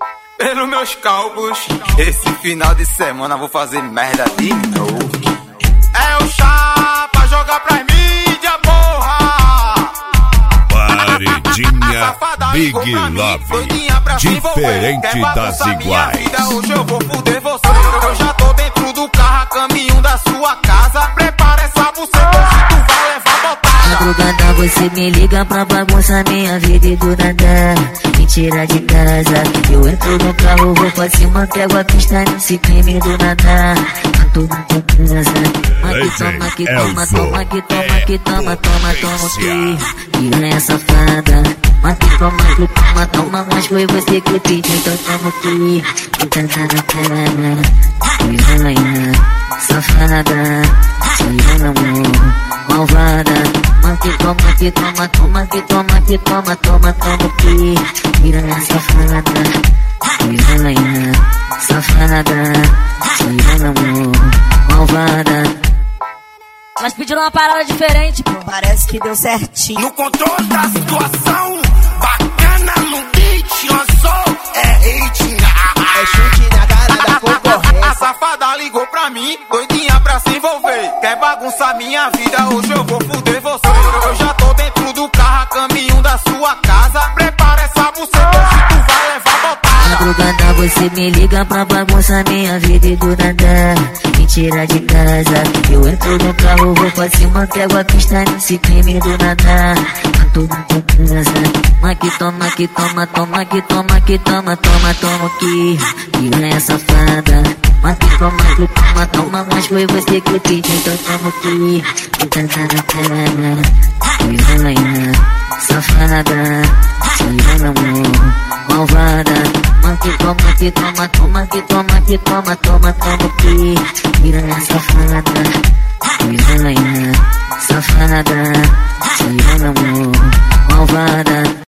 Pelos meus cálculos, esse final de semana vou fazer merda de novo. É o chá pra jogar pras mídia, porra. Paredinha Big Love, diferente das iguais. Hoje eu vou fuder você. Eu já tô dentro do carro, a caminho da sua casa. Prepara essa buceta, hoje tu vai levar botada. Madrugada você me liga pra bagunçar minha vida e do nada me tira de casa. Eu entro no carro, vou pra cima, pego a pista nesse crime do nada. Mato na tua casa. Toma que toma, toma que toma que toma, toma, toma que piranha safada. Mas que toma, toma, mas foi você que pediu, então toma que tá na cara. Piranha safada, piranha amor, malvada. Mas que toma, toma que toma que toma, toma, toma que piranha safada. Piranha safada, piranha amor, malvada. Elas pediram uma parada diferente, pô. Parece que deu certinho. No controle da situação, bacana no beat, eu sou hate. É chute na cara da concorrência. A safada ligou pra mim, doidinha pra se envolver. Quer bagunçar minha vida, hoje eu vou fuder você. Eu já tô dentro do carro, a caminho da sua casa. Prepara essa buceta, hoje tu vai levar botada. Madrugada você me liga pra bagunçar minha vida e do nada me tira de casa. Eu entro no carro, vou pra cima, pego a pista nesse crime do nada. Mato na tua casa. Mas que toma que toma, toma que toma que toma, toma, toma que piranha safada. Mas que toma, toma, mas foi você que pediu, então toma que tá na cara. Piranha safada, piranha amor, malvada. Mas que toma, toma que toma que toma, toma, toma que piranha safada. Piranha safada, piranha amor, malvada.